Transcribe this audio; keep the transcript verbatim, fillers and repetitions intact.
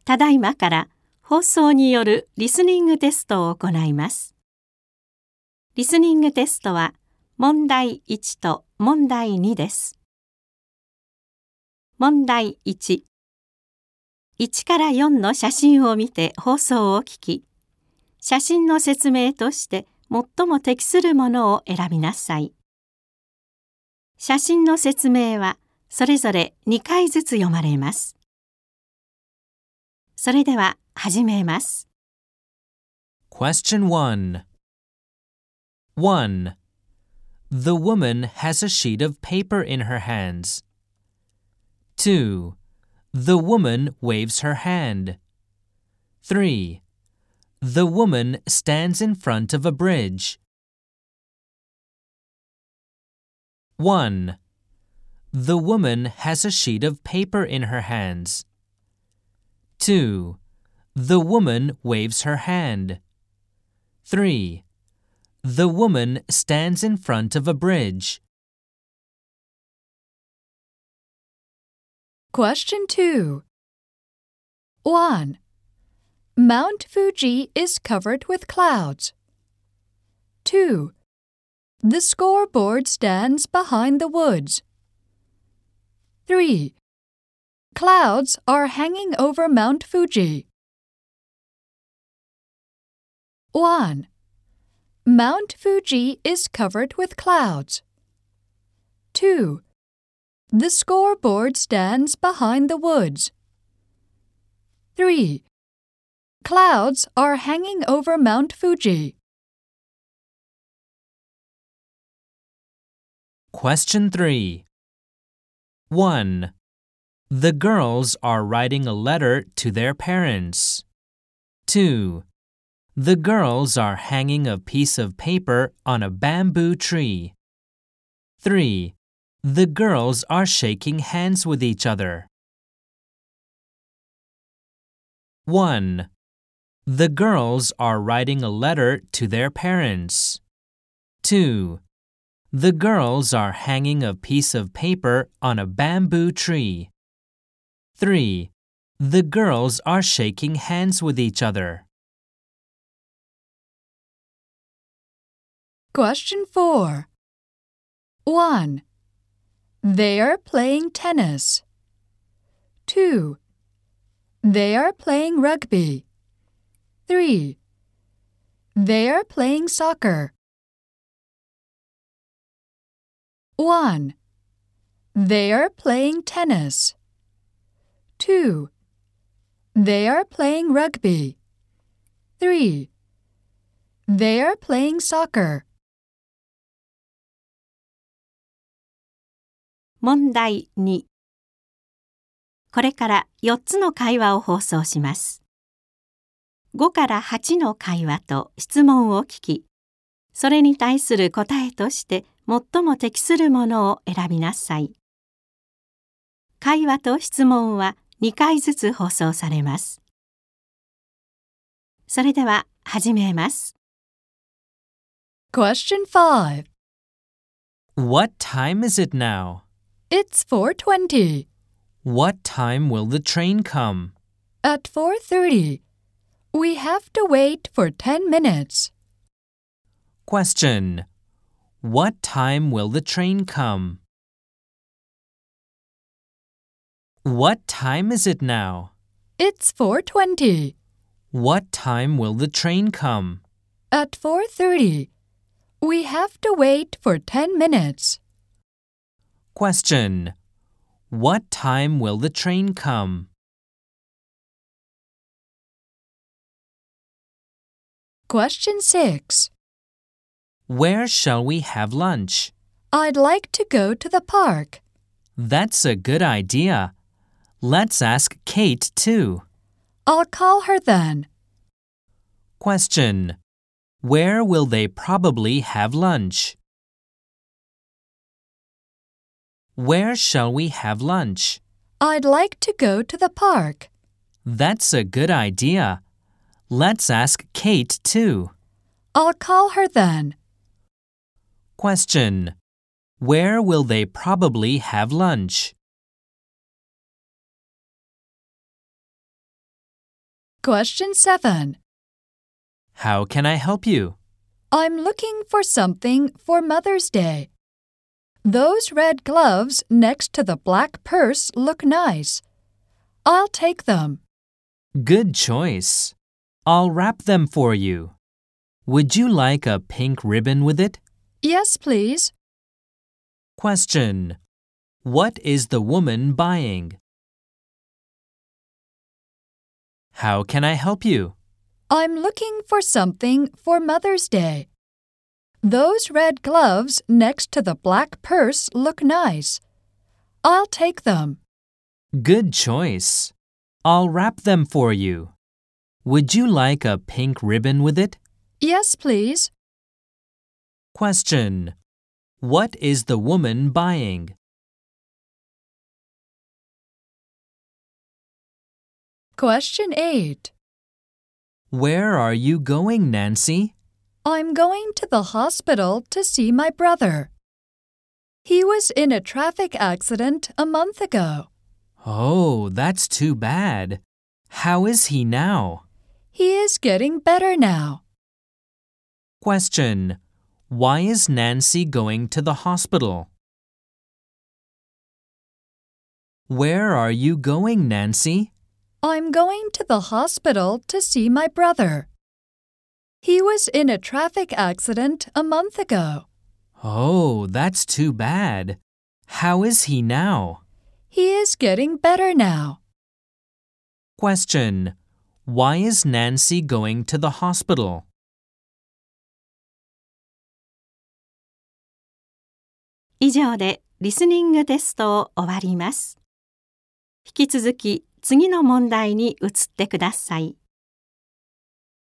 ただいまから放送によるリスニングテストを行います。リスニングテストは問題いちと問題にです。問題いち、いちからよんの写真を見て放送を聞き、写真の説明として最も適するものを選びなさい。写真の説明はそれぞれにかいずつ読まれます。それでは始めます。 Question one. one. The woman has a sheet of paper in her hands. two. The woman waves her hand. three. The woman stands in front of a bridge. one. The woman has a sheet of paper in her hands. two. The woman waves her hand. three. The woman stands in front of a bridge. Question two. one. Mount Fuji is covered with clouds. two. The scoreboard stands behind the woods. three. Clouds are hanging over Mount Fuji. one. Mount Fuji is covered with clouds. two. The scoreboard stands behind the woods. three. Clouds are hanging over Mount Fuji. Question three. one. The girls are writing a letter to their parents. two. The girls are hanging a piece of paper on a bamboo tree. three. The girls are shaking hands with each other. one. The girls are writing a letter to their parents. two. The girls are hanging a piece of paper on a bamboo tree. three. The girls are shaking hands with each other. Question four. one. They are playing tennis. two. They are playing rugby. three. They are playing soccer. one. They are playing tennis. two. They are playing rugby. three. They are playing soccer. 問題に。これからよっつの会話を放送します。ごからはちの会話と質問を聞き、それに対する答えとして最も適するものを選びなさい。会話と質問はにかいずつ放送されます。それでは始めます。 Question five. What time is it now? It's four twenty. What time will the train come? At four thirty. We have to wait for ten minutes. Question. What time will the train come? What time is it now? It's four twenty. What time will the train come? At four thirty. We have to wait for ten minutes. Question. What time will the train come? Question six. Where shall we have lunch? I'd like to go to the park. That's a good idea. Let's ask Kate too. I'll call her then. Question. Where will they probably have lunch? Where shall we have lunch? I'd like to go to the park. That's a good idea. Let's ask Kate too. I'll call her then. Question. Where will they probably have lunch? Question seven. How can I help you? I'm looking for something for Mother's Day. Those red gloves next to the black purse look nice. I'll take them. Good choice. I'll wrap them for you. Would you like a pink ribbon with it? Yes, please. Question. What is the woman buying? How can I help you? I'm looking for something for Mother's Day. Those red gloves next to the black purse look nice. I'll take them. Good choice. I'll wrap them for you. Would you like a pink ribbon with it? Yes, please. Question. What is the woman buying? Question eight. Where are you going, Nancy? I'm going to the hospital to see my brother. He was in a traffic accident a month ago. Oh, that's too bad. How is he now? He is getting better now. Question. Why is Nancy going to the hospital? Where are you going, Nancy? I'm going to the hospital to see my brother. He was in a traffic accident a month ago. Oh, that's too bad. How is he now? He is getting better now. Question. Why is Nancy going to the hospital? 以上でリスニングテストを終わります。引き続き次の問題に移ってください。